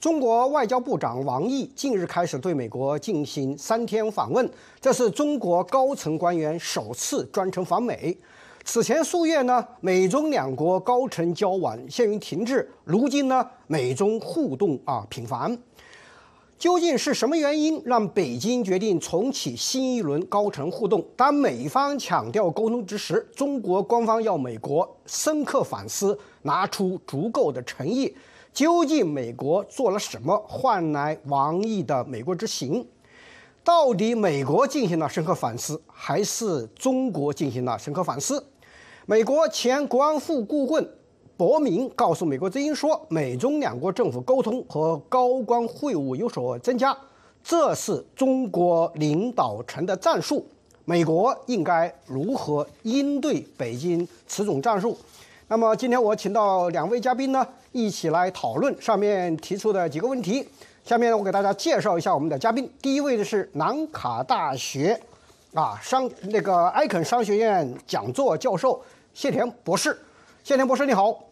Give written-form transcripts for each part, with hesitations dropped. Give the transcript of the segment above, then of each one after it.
中国外交部长王毅近日开始对美国进行3天访问，这是中国高层官员首次专程访美。此前数月呢，美中两国高层交往陷于停滞，如今呢，美中互动频繁。究竟是什么原因让北京决定重启新一轮高层互动？当美方强调沟通之时，中国官方要美国深刻反思，拿出足够的诚意。究竟美国做了什么换来王毅的美国之行？到底美国进行了深刻反思，还是中国进行了深刻反思？美国前国安副顾问伯明告诉美国之音说，美中两国政府沟通和高官会晤有所增加，这是中国领导层的战术。美国应该如何应对北京此种战术？那么今天我请到2位嘉宾呢，一起来讨论上面提出的几个问题。下面我给大家介绍一下我们的嘉宾。第一位的是南卡大学艾肯商学院讲座教授谢田博士。谢田博士你好。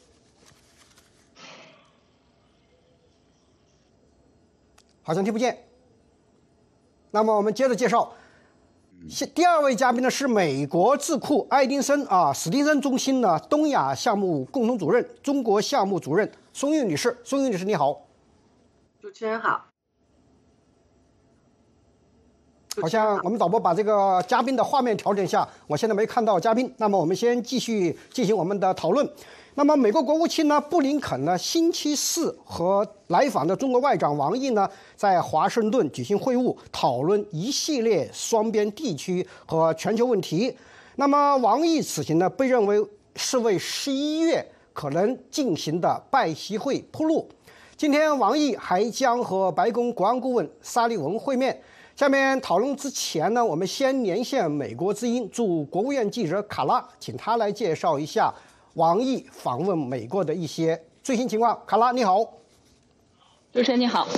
好像听不见。那么我们接着介绍。第二位嘉宾呢是美国智库史汀森中心的东亚项目共同主任、中国项目主任松韵女士。松韵女士你好。 主持人好。 好像我们导播把这个嘉宾的画面调整一下，我现在没看到嘉宾。那么我们先继续进行我们的讨论。那么美国国务卿呢布林肯呢星期四和来访的中国外长王毅呢在华盛顿举行会晤，讨论一系列双边地区和全球问题。那么王毅此行呢被认为是为11月可能进行的拜习会铺路。今天王毅还将和白宫国安顾问沙利文会面。下面讨论之前呢，我们先连线美国之音驻国务院记者卡拉，请他来介绍一下王毅访问美国的一些最新情况。卡拉你好。 主持人你好。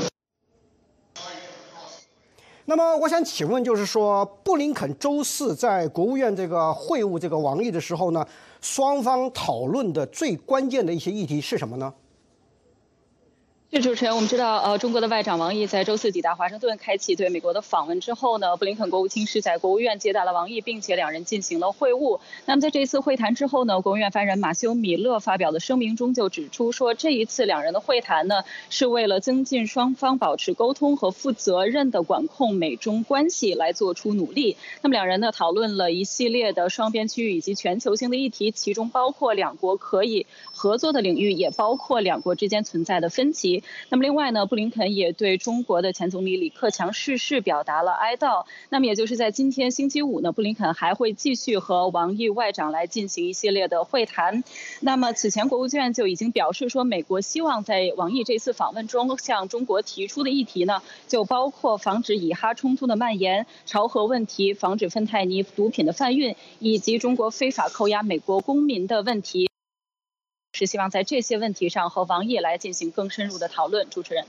那么我想请问，就是说布林肯周四在国务院这个会晤这个王毅的时候呢，双方讨论的最关键的一些议题是什么呢？ 主持人，我们知道，中国的外长王毅在周四抵达华盛顿，开启对美国的访问之后呢，布林肯国务卿是在国务院接待了王毅，并且两人进行了会晤。那么在这一次会谈之后呢，国务院发言人马修·米勒发表的声明中就指出说，这一次两人的会谈呢，是为了增进双方保持沟通和负责任的管控美中关系来做出努力。那么两人呢讨论了一系列的双边区域以及全球性的议题，其中包括两国可以合作的领域，也包括两国之间存在的分歧。那么另外呢，布林肯也对中国的前总理李克强逝世表达了哀悼。那么也就是在今天星期五呢，布林肯还会继续和王毅外长来进行一系列的会谈。那么此前国务院就已经表示说，美国希望在王毅这次访问中向中国提出的议题呢，就包括防止以哈冲突的蔓延、朝核问题、防止芬太尼毒品的贩运，以及中国非法扣押美国公民的问题。是希望在这些问题上和王毅来进行更深入的讨论。主持人，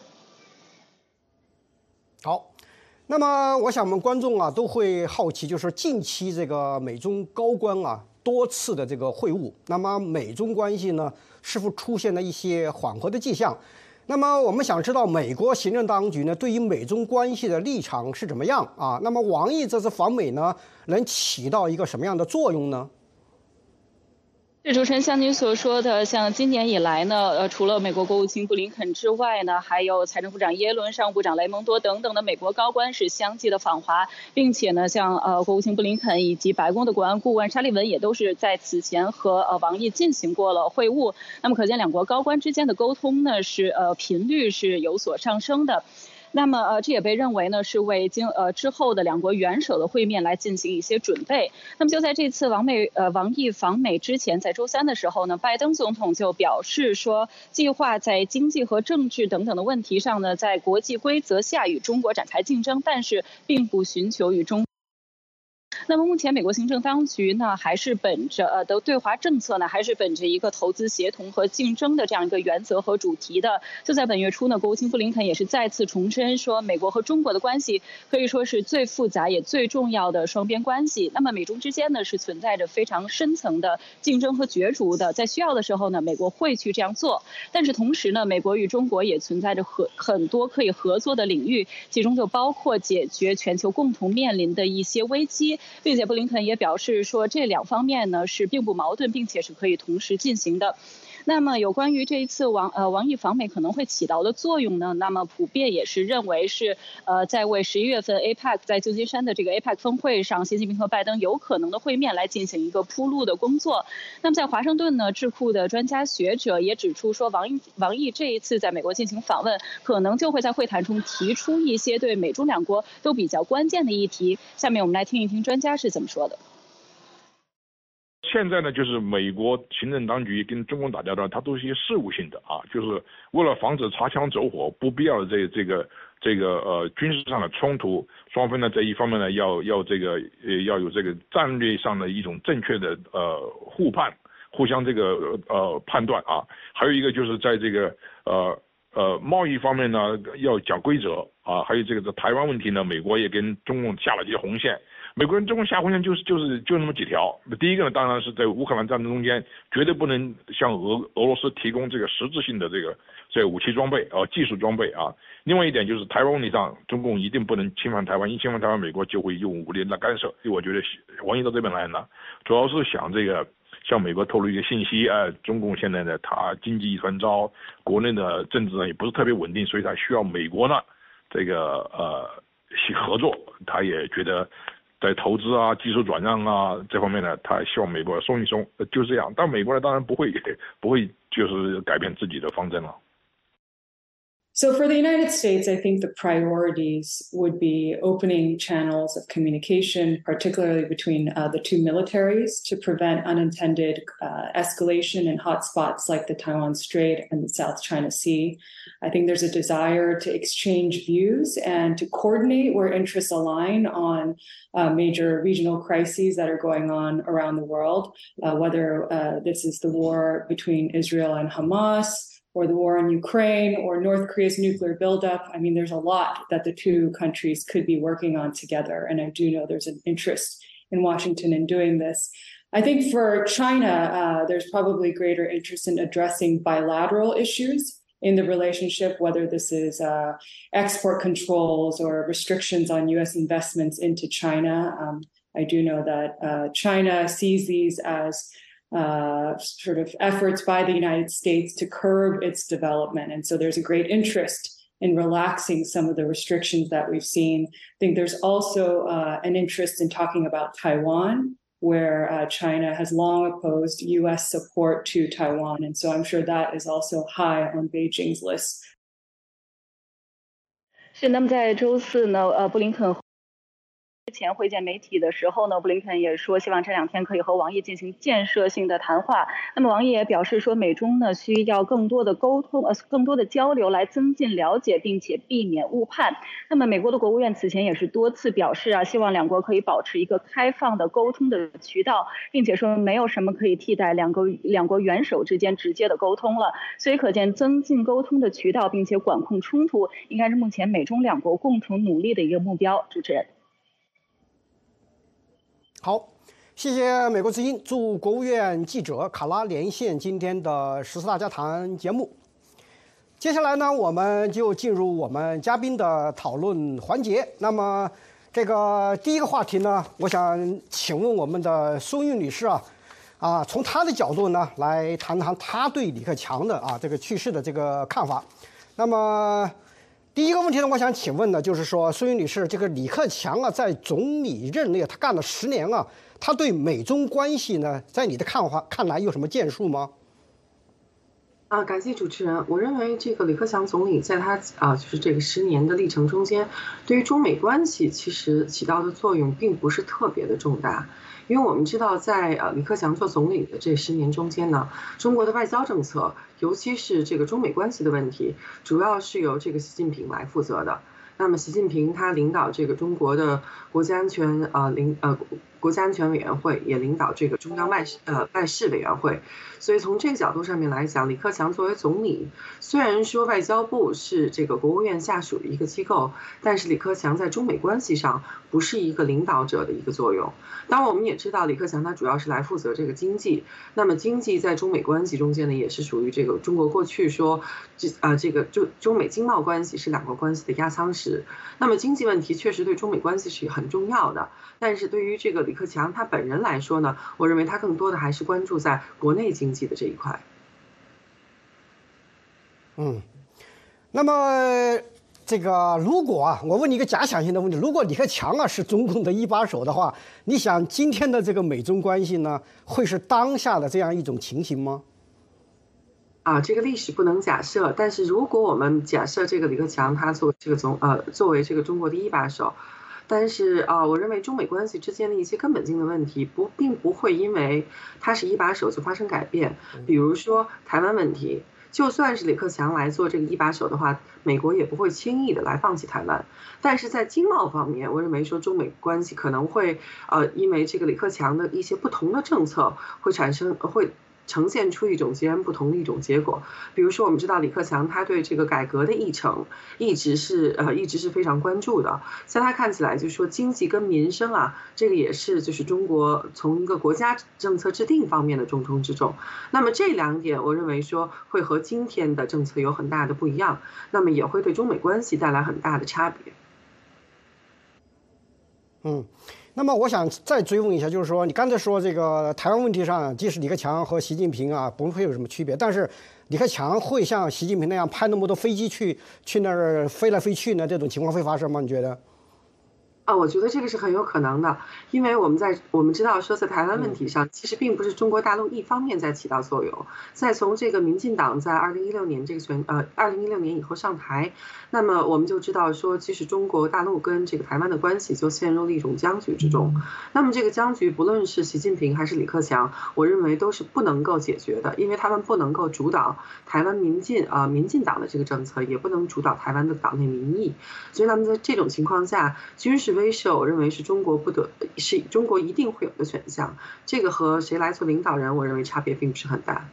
好，那么我想我们观众都会好奇，就是近期这个美中高官多次的这个会晤，那么美中关系呢是否出现了一些缓和的迹象？那么我们想知道美国行政当局呢对于美中关系的立场是怎么样啊？那么王毅这次访美呢能起到一个什么样的作用呢？ 主持人，像您所说的，像今年以来呢，除了美国国务卿布林肯之外呢，还有财政部长耶伦、商务部长雷蒙多等等的美国高官是相继的访华，并且呢，像国务卿布林肯以及白宫的国安顾问沙利文也都是在此前和王毅进行过了会晤。那么可见两国高官之间的沟通呢是频率是有所上升的。那么这也被认为呢是为之后的两国元首的会面来进行一些准备。那么就在这次王毅访美之前，在周3的时候呢，拜登总统就表示说，计划在经济和政治等等的问题上呢，在国际规则下与中国展开竞争，但是并不寻求与中那么目前美国行政当局呢，还是本着的对华政策呢，还是本着一个投资协同和竞争的这样一个原则和主题的。就在本月初呢，国务卿布林肯也是再次重申说，美国和中国的关系可以说是最复杂也最重要的双边关系。那么美中之间呢，是存在着非常深层的竞争和角逐的，在需要的时候呢，美国会去这样做。但是同时呢，美国与中国也存在着很多可以合作的领域，其中就包括解决全球共同面临的一些危机，并且布林肯也表示说，这两方面呢是并不矛盾，并且是可以同时进行的。那么有关于这一次王毅访美可能会起到的作用呢？那么普遍也是认为是在为11月份 APEC 在旧金山的这个 APEC 峰会上，习近平和拜登有可能的会面来进行一个铺路的工作。那么在华盛顿呢，智库的专家学者也指出说，王毅这一次在美国进行访问，可能就会在会谈中提出一些对美中两国都比较关键的议题。下面我们来听一听专家是怎么说的。 现在呢，就是美国行政当局跟中共打交道，它都是一些事务性的啊，就是为了防止擦枪走火、不必要的这个军事上的冲突，双方呢在一方面呢要有这个战略上的一种正确的互相判断啊，还有一个就是在这个贸易方面呢要讲规则啊，还有这个在台湾问题呢，美国也跟中共下了这些红线。美国人中共下红线就那么几条。第一个呢，当然是在乌克兰战争中间，绝对不能向俄罗斯提供这个实质性的这个武器装备技术装备啊。另外一点就是台湾问题上，中共一定不能侵犯台湾，一侵犯台湾，美国就会用武力来干涉。所以我觉得王毅到这边来呢，主要是想向美国透露一个信息，中共现在呢，它经济一团糟，国内的政治呢也不是特别稳定，所以它需要美国呢合作。他也觉得在投资啊、技术转让啊这方面呢，他希望美国松一松，就是这样。但美国呢，当然不会就是改变自己的方针了。 So for the United States, I think the priorities would be opening channels of communication, particularly between the two militaries, to prevent unintended escalation in hotspots like the Taiwan Strait and the South China Sea. I think there's a desire to exchange views and to coordinate where interests align on major regional crises that are going on around the world, whether this is the war between Israel and Hamas, or the war in Ukraine, or North Korea's nuclear buildup. I mean, there's a lot that the two countries could be working on together. And I do know there's an interest in Washington in doing this. I think for China, there's probably greater interest in addressing bilateral issues in the relationship, whether this is export controls or restrictions on U.S. investments into China. I do know that China sees these as sort of efforts by the United States to curb its development. And so there's a great interest in relaxing some of the restrictions that we've seen. I think there's also an interest in talking about Taiwan, where China has long opposed U.S. support to Taiwan. And so I'm sure that is also high on Beijing's list. 是，那么在周四呢，布林肯之前会见媒体的时候呢，布林肯也说希望这2天可以和王毅进行建设性的谈话。那么王毅也表示说，美中呢需要更多的沟通，更多的交流来增进了解，并且避免误判。那么美国的国务院此前也是多次表示希望两国可以保持一个开放的沟通的渠道，并且说没有什么可以替代两国元首之间直接的沟通了。所以可见增进沟通的渠道，并且管控冲突，应该是目前美中两国共同努力的一个目标。主持人。 好，谢谢美国之音驻国务院记者卡拉连线今天的14大家谈节目。接下来呢，我们就进入我们嘉宾的讨论环节。那么，这个第一个话题呢，我想请问我们的苏韵女士从她的角度呢，来谈谈她对李克强的这个去世的这个看法。那么，第一个问题呢，我想请问的就是说，苏韵女士，这个李克强在总理任内他干了10年他对美中关系呢，在你的看来有什么建树吗？ 感谢主持人。我认为这个李克强总理在他就是这个10年的历程中间，对于中美关系其实起到的作用并不是特别的重大。因为我们知道，在李克强做总理的这10年中间呢，中国的外交政策，尤其是这个中美关系的问题，主要是由这个习近平来负责的。那么习近平他领导这个中国的国家安全国国家安全委员会，也领导这个中央外事委员会。所以从这个角度上面来讲，李克强作为总理，虽然说外交部是这个国务院下属的一个机构，但是李克强在中美关系上不是一个领导者的一个作用。当然，我们也知道李克强他主要是来负责这个经济，那么经济在中美关系中间呢，也是属于这个中国过去说这个中美经贸关系是两国关系的压舱石。那么经济问题确实对中美关系是很重要的，但是对于这个李克强他本人来说呢，我认为他更多的还是关注在国内经济的这一块。 那么这个如果我问你一个假想性的问题，如果李克强是中共的一把手的话，你想今天的这个美中关系呢，会是当下的这样一种情形吗？ 这个历史不能假设，但是如果我们假设这个李克强他作为这个中国的一把手，但是我认为中美关系之间的一些根本性的问题并不会因为他是一把手就发生改变。比如说台湾问题，就算是李克强来做这个一把手的话，美国也不会轻易的来放弃台湾。但是在经贸方面，我认为说中美关系可能会因为这个李克强的一些不同的政策会呈现出一种截然不同的一种结果。比如说我们知道李克强他对这个改革的议程一直是非常关注的，在他看起来就是说经济跟民生这个也是就是中国从一个国家政策制定方面的重中之重。那么这两点我认为说会和今天的政策有很大的不一样，那么也会对中美关系带来很大的差别。 那么我想再追问一下，就是说你刚才说这个台湾问题上，即使李克强和习近平不会有什么区别，但是李克强会像习近平那样派那么多飞机去那儿飞来飞去呢？这种情况会发生吗？你觉得？ 我觉得这个是很有可能的，因为我们知道说在台湾问题上，其实并不是中国大陆一方面在起到作用。在从这个民进党在2016年2016年以后上台，那么我们就知道说，其实中国大陆跟这个台湾的关系就陷入了一种僵局之中。那么这个僵局，不论是习近平还是李克强，我认为都是不能够解决的，因为他们不能够主导台湾民进党的这个政策，也不能主导台湾的党内民意。所以他们在这种情况下，军事威慑，我认为是中国一定会有的选项。这个和谁来做领导人，我认为差别并不是很大。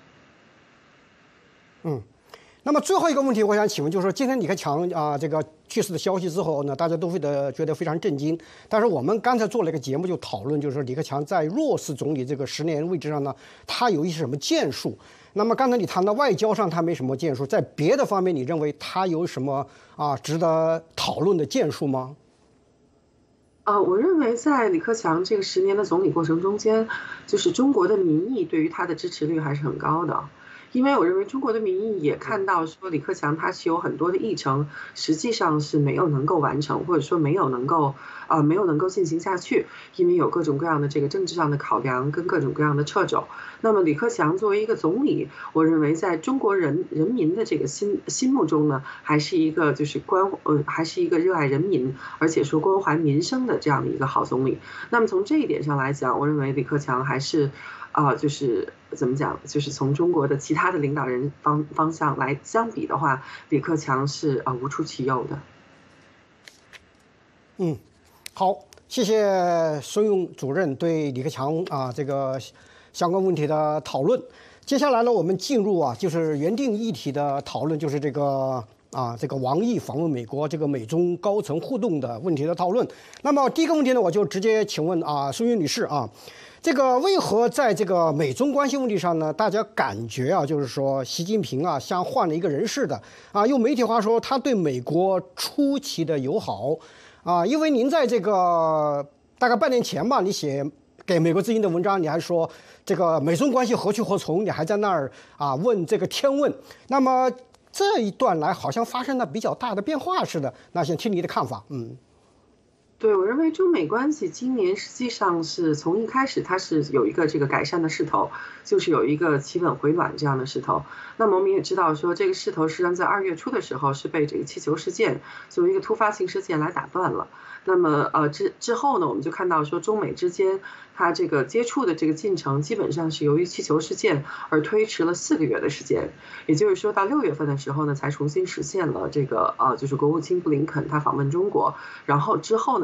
那么最后一个问题，我想请问，就是说今天李克强这个去世的消息之后呢，大家都觉得非常震惊。但是我们刚才做了一个节目，就讨论，就是说李克强在弱势总理这个10年位置上呢，他有一些什么建树？那么刚才你谈到外交上他没什么建树，在别的方面，你认为他有什么值得讨论的建树吗？ 我认为在李克强这个10年的总理过程中间，就是中国的民意对于他的支持率还是很高的。因为我认为中国的民意也看到说李克强他是有很多的议程实际上是没有能够完成，或者说没有能够进行下去，因为有各种各样的这个政治上的考量跟各种各样的掣肘。那么李克强作为一个总理，我认为在中国人民的这个心目中呢，还是一个就是还是一个热爱人民，而且说关怀民生的这样的一个好总理。那么从这一点上来讲，我认为李克强还是就是怎么讲，就是从中国的其他的领导人方向来相比的话，李克强是无出其右的。 好，谢谢孙勇主任对李克强这个相关问题的讨论。接下来呢，我们进入就是原定议题的讨论，就是这个王毅访问美国，这个美中高层互动的问题的讨论。那么第一个问题呢，我就直接请问孙云女士这个为何在这个美中关系问题上呢，大家感觉就是说习近平像换了一个人似的用媒体话说，他对美国出奇的友好因为您在这个大概半年前吧，你写给美国之音的文章，你还说这个美中关系何去何从，你还在那儿问这个天问。那么这一段来好像发生了比较大的变化似的，那想听你的看法。 对，我认为中美关系今年实际上是从一开始它是有一个这个改善的势头，就是有一个企稳回暖这样的势头。那么我们也知道说，这个势头实际上在2月初的时候是被这个气球事件作为一个突发性事件来打断了。那么之后呢，我们就看到说中美之间它这个接触的这个进程基本上是由于气球事件而推迟了4个月的时间，也就是说到6月份的时候呢，才重新实现了这个就是国务卿布林肯他访问中国，然后之后呢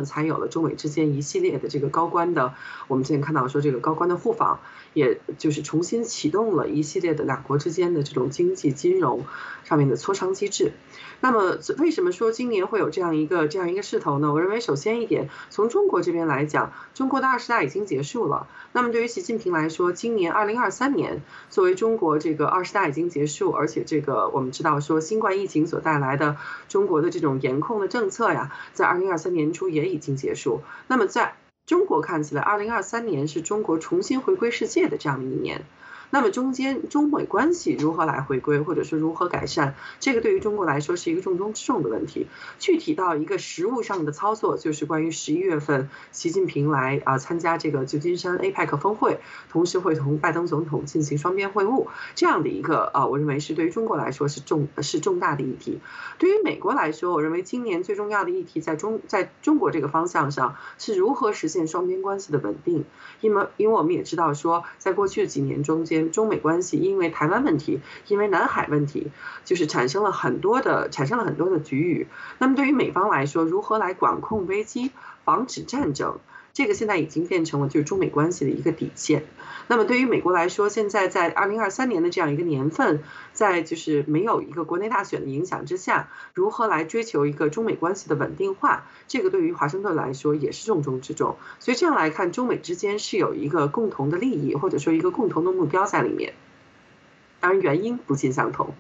呢，才有了中美之间一系列的这个高官的，我们之前看到说这个高官的互访，也就是重新启动了一系列的两国之间的这种经济金融上面的磋商机制。那么为什么说今年会有这样一个势头呢？我认为首先一点，从中国这边来讲，中国的20大已经结束了。那么对于习近平来说，今年2023年作为中国这个20大已经结束，而且这个我们知道说新冠疫情所带来的中国的这种严控的政策呀，在2023年初也已经结束。那么在中国看起来，2023年是中国重新回归世界的这样的一年。那么中间中美关系如何来回归，或者说如何改善，这个对于中国来说是一个重中之重的问题。具体到一个实务上的操作，就是关于11月份习近平来参加这个旧金山 APEC 峰会，同时会同拜登总统进行双边会晤，这样的一个我认为是对于中国来说是重大的议题。对于美国来说，我认为今年最重要的议题在中国这个方向上是如何实现双边关系的稳定。因为我们也知道说，在过去几年中间，中美关系因为台湾问题，因为南海问题，就是产生了很多的局域。那么对于美方来说，如何来管控危机，防止战争，这个现在已经变成了就是中美关系的一个底线。那么对于美国来说，现在在2023年的这样一个年份，在就是没有一个国内大选的影响之下，如何来追求一个中美关系的稳定化，这个对于华盛顿来说也是重中之重。所以这样来看，中美之间是有一个共同的利益，或者说一个共同的目标在里面。当然原因不尽相同。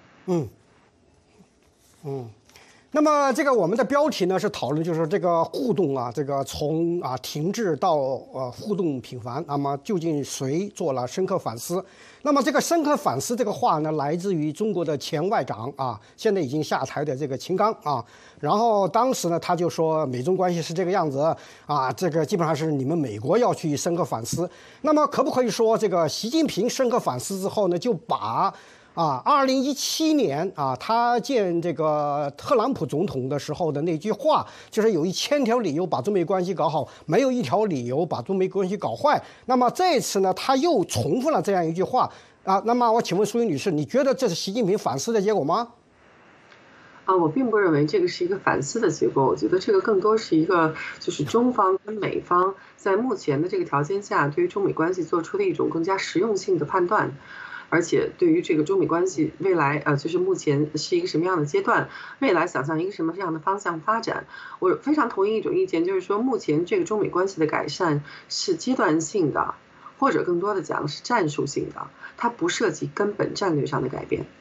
那么这个我们的标题呢是讨论就是这个互动这个从停滞到互动频繁，那么究竟谁做了深刻反思？那么这个深刻反思这个话呢，来自于中国的前外长现在已经下台的这个秦刚然后当时呢他就说美中关系是这个样子这个基本上是你们美国要去深刻反思。那么可不可以说这个习近平深刻反思之后呢，就把2017年他见这个特朗普总统的时候的那句话，就是有1000条理由把中美关系搞好，没有一条理由把中美关系搞坏。那么这次呢，他又重复了这样一句话那么我请问淑英女士，你觉得这是习近平反思的结果吗？ 我并不认为这个是一个反思的结果，我觉得这个更多是一个就是中方跟美方在目前的这个条件下，对于中美关系做出的一种更加实用性的判断。而且对于这个中美关系未来就是目前是一个什么样的阶段，未来想象一个什么样的方向发展，我非常同意一种意见，就是说目前这个中美关系的改善是阶段性的，或者更多的讲是战术性的，它不涉及根本战略上的改变。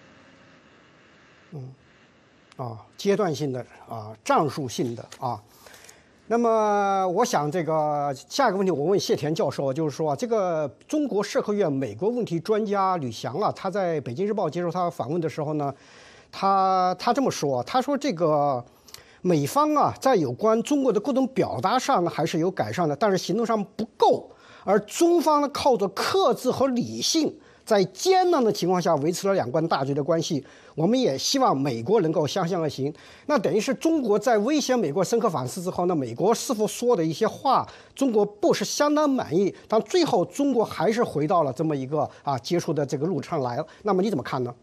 阶段性的战术性的那么我想这个下一个问题我问谢田教授，就是说这个中国社科院美国问题专家吕翔他在北京日报接受他访问的时候呢，他这么说，他说这个美方在有关中国的各种表达上呢还是有改善的，但是行动上不够，而中方呢靠着克制和理性，在艰难的情况下维持了两岸大局的关系。我们也希望美国能够相向而行。那等于是中国在威胁美国深刻反思之后呢，美国是否说的一些话中国不是相当满意，但最后中国还是回到了这么一个接触的这个路上来了。那么你怎么看呢？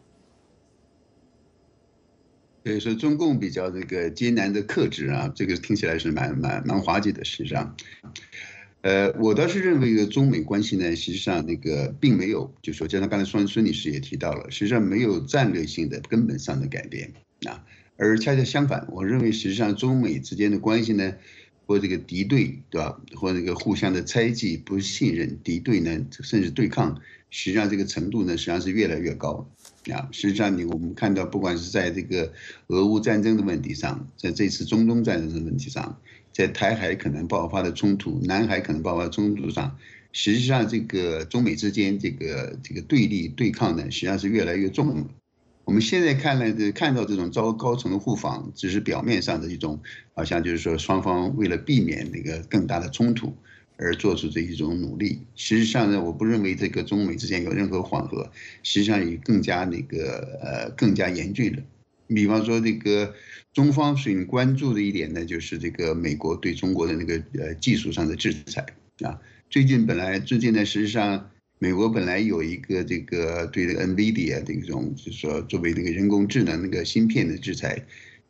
所以说中共比较这个艰难的克制这个听起来是蛮滑稽的。实际上我倒是认为中美关系呢，实际上那个并没有，就说就像刚才孙女士也提到了，实际上没有战略性的根本上的改变而恰恰相反，我认为实际上中美之间的关系呢，或这个敌对，对吧？或这个互相的猜忌、不信任、敌对呢，甚至对抗，实际上这个程度呢，实际上是越来越高实际上我们看到，不管是在这个俄乌战争的问题上，在这次中东战争的问题上，在台海可能爆发的冲突、南海可能爆发的冲突上，实际上这个中美之间这个对立对抗呢，实际上是越来越重了。我们现在看到这种高层的互访，只是表面上的一种，好像就是说双方为了避免那个更大的冲突而做出这一种努力。实际上呢，我不认为这个中美之间有任何缓和，实际上也更加更加严峻了。比方说这个中方所关注的一点呢，就是这个美国对中国的那个技术上的制裁最近呢，实际上美国本来有一个这个对这个 NVIDIA 这种，就是说作为这个人工智能那个芯片的制裁，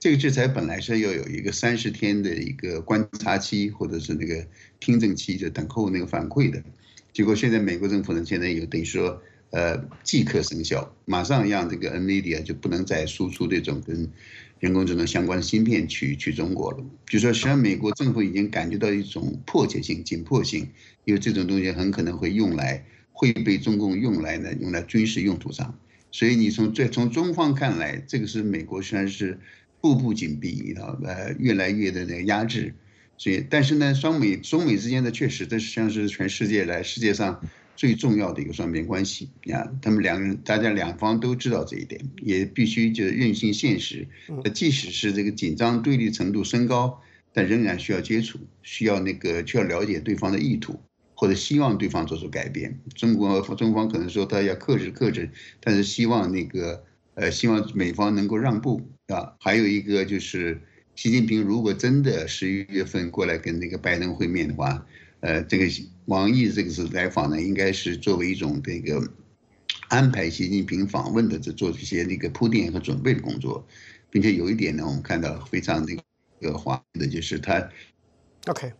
这个制裁本来是要有一个30天的一个观察期，或者是那个听证期，就等候那个反馈的。结果现在美国政府呢，现在有等于说即刻生效，马上让这个 NVIDIA 就不能再输出这种跟人工智能相关的芯片去中国了。就说实际上美国政府已经感觉到一种迫切性、紧迫性，因为这种东西很可能会被中共用来军事用途上。所以你从中方看来，这个是美国虽然是步步紧逼越来越的那个压制。所以，但是呢，中美之间的确实，这实际上是全世界上最重要的一个双边关系啊。他们大家两方都知道这一点，也必须就认清现实。即使是这个紧张对立程度升高，但仍然需要接触，需要了解对方的意图，或者希望对方做出改变。中方可能说他要克制，但是希望希望美方能够让步啊。还有一个就是。习近平如果真的11月份过来跟拜登会面的话，这个王毅这个是来访呢，应该是作为一种安排习近平访问的做这些铺垫和准备的工作，并且有一点呢，我们看到非常滑的就是他。 OK，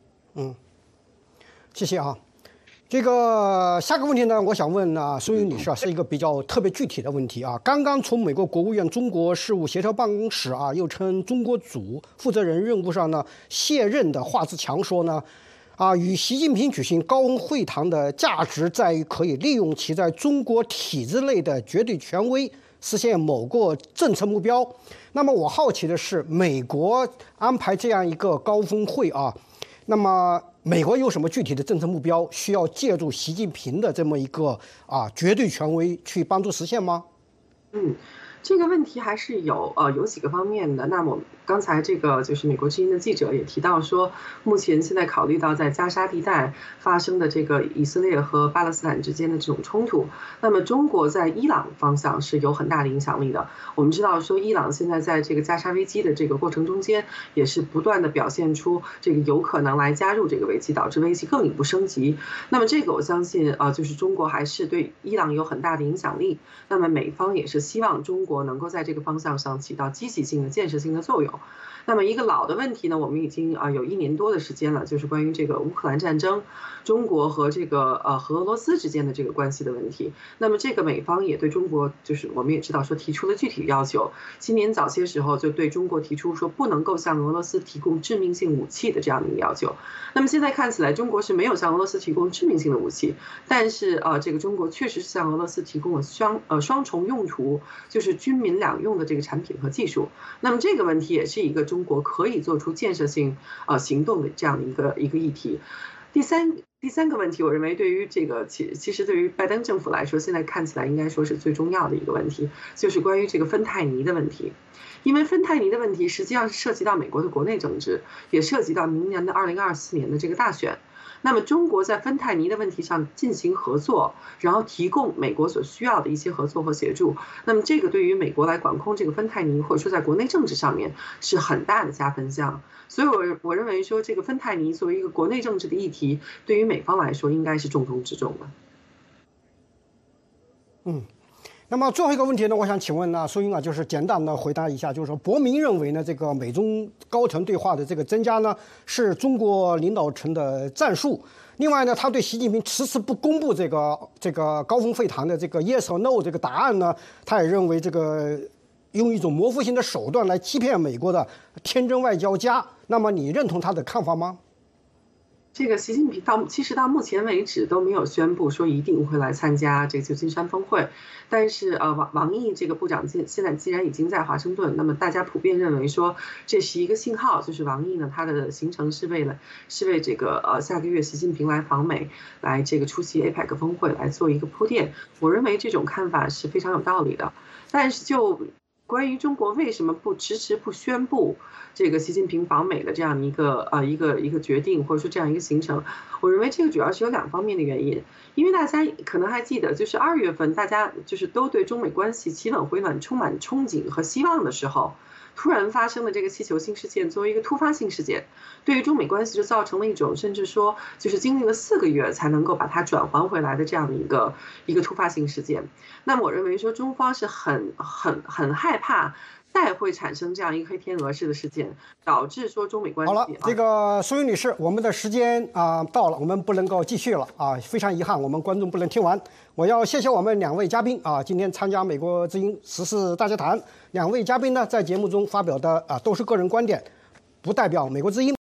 谢谢啊。这个下个问题呢，我想问苏云女士是一个比较特别具体的问题啊。刚刚从美国国务院中国事务协调办公室又称中国组负责人任务上呢卸任的华志强说呢，与习近平举行高峰会谈的价值在于可以利用其在中国体制内的绝对权威，实现某个政策目标。那么我好奇的是，美国安排这样一个高峰会那么美国有什么具体的政策目标需要借助习近平的这么一个绝对权威去帮助实现吗？ 这个问题还是有几个方面的。那么刚才这个就是美国之音的记者也提到说，目前现在考虑到在加沙地带发生的这个以色列和巴勒斯坦之间的这种冲突，那么中国在伊朗方向是有很大的影响力的。我们知道说，伊朗现在在这个加沙危机的这个过程中间，也是不断的表现出这个有可能来加入这个危机，导致危机更一步升级。那么这个我相信就是中国还是对伊朗有很大的影响力。那么美方也是希望中国能够在这个方向上起到积极性的建设性的作用。那么一个老的问题呢，我们已经有1年多的时间了，就是关于这个乌克兰战争，中国和和俄罗斯之间的这个关系的问题。那么这个美方也对中国，就是我们也知道说提出了具体要求，今年早些时候就对中国提出说不能够向俄罗斯提供致命性武器的这样的一个要求。那么现在看起来，中国是没有向俄罗斯提供致命性的武器，但是这个中国确实是向俄罗斯提供了双重用途，就是军民两用的这个产品和技术。那么这个问题也是一个中国可以做出建设性行动的这样的一个议题。第三个问题，我认为对于这个其实对于拜登政府来说，现在看起来应该说是最重要的一个问题，就是关于这个芬太尼的问题。因为芬太尼的问题实际上是涉及到美国的国内政治，也涉及到明年的2024年的这个大选。那么中国在芬太尼的问题上进行合作，然后提供美国所需要的一些合作和协助，那么这个对于美国来管控这个芬太尼，或者说在国内政治上面是很大的加分项。所以我认为说，这个芬太尼作为一个国内政治的议题，对于美方来说应该是重中之重的。 那么最后一个问题呢，我想请问苏英就是简单的回答一下，就是说伯明认为呢，这个美中高层对话的这个增加呢，是中国领导层的战术。另外呢，他对习近平迟迟不公布这个高峰会谈的这个 yes or no 这个答案呢，他也认为这个用一种模糊性的手段来欺骗美国的天真外交家。那么你认同他的看法吗？ 这个习近平其实到目前为止都没有宣布说一定会来参加这个旧金山峰会，但是王毅这个部长现在既然已经在华盛顿，那么大家普遍认为说这是一个信号，就是王毅呢他的行程是为这个下个月习近平来访美，来这个出席 APEC 峰会来做一个铺垫。我认为这种看法是非常有道理的，但是就关于中国为什么迟迟不宣布这个习近平访美的这样一个决定，或者说这样一个行程，我认为这个主要是有2方面的原因。因为大家可能还记得，就是2月份大家就是都对中美关系起稳回暖充满憧憬和希望的时候，突然发生的这个气球性事件作为一个突发性事件，对于中美关系就造成了一种甚至说就是经历了4个月才能够把它转还回来的这样的一个突发性事件。那么我认为说中方是很害怕再会产生这样一个黑天鹅式的事件，导致说中美关系。 好了，这个苏云女士，我们的时间到了，我们不能够继续了啊，非常遗憾，我们观众不能听完。我要谢谢我们2位嘉宾啊，今天参加美国之音时事大家谈，2位嘉宾呢在节目中发表的都是个人观点，不代表美国之音。